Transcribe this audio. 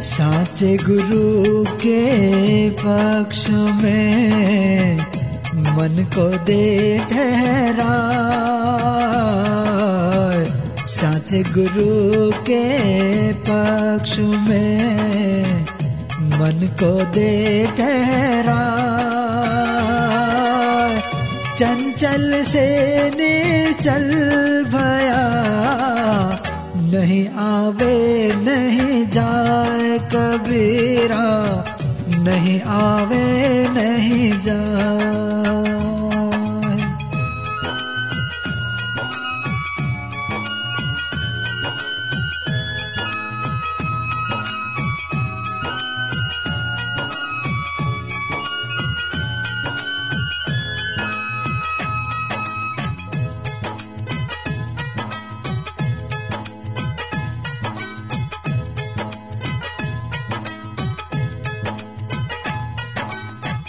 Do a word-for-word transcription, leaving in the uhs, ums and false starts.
साचे गुरु के पक्ष में मन को दे ठहरा। साचे गुरु के पक्ष में मन को दे ठहरा। चंचल से निश्चल भया, नहीं आवे नहीं जाए कबीरा, नहीं आवे नहीं जाए।